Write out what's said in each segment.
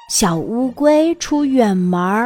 小乌龟出远门。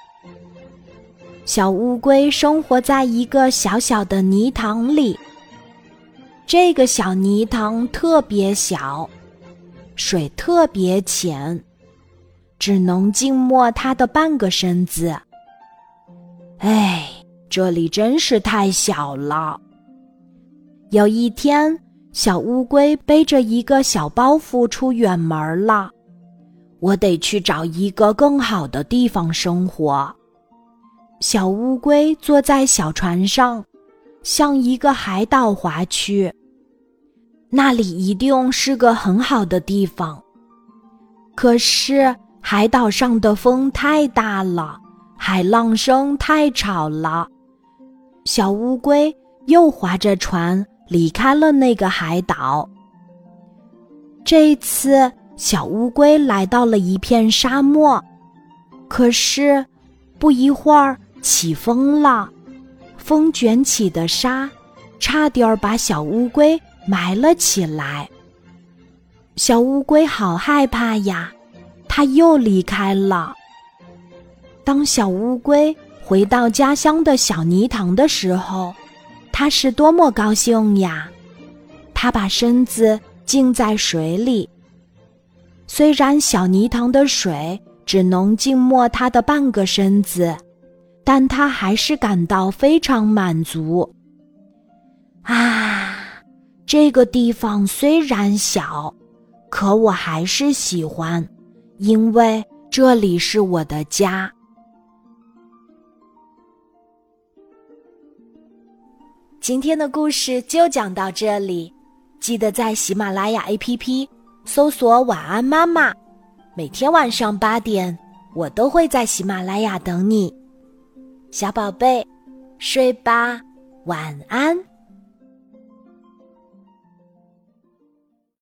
小乌龟生活在一个小小的泥塘里，这个小泥塘特别小，水特别浅，只能浸没它的半个身子。哎，这里真是太小了。有一天，小乌龟背着一个小包袱出远门了。我得去找一个更好的地方生活。小乌龟坐在小船上，向一个海岛划去。那里一定是个很好的地方。可是海岛上的风太大了，海浪声太吵了。小乌龟又划着船离开了那个海岛。这次小乌龟来到了一片沙漠，可是不一会儿起风了，风卷起的沙差点把小乌龟埋了起来。小乌龟好害怕呀，它又离开了。当小乌龟回到家乡的小泥塘的时候，它是多么高兴呀！它把身子浸在水里，虽然小泥塘的水只能浸没它的半个身子，但它还是感到非常满足。啊，这个地方虽然小，可我还是喜欢，因为这里是我的家。今天的故事就讲到这里，记得在喜马拉雅 APP 搜索晚安妈妈，每天晚上8点，我都会在喜马拉雅等你。小宝贝，睡吧，晚安。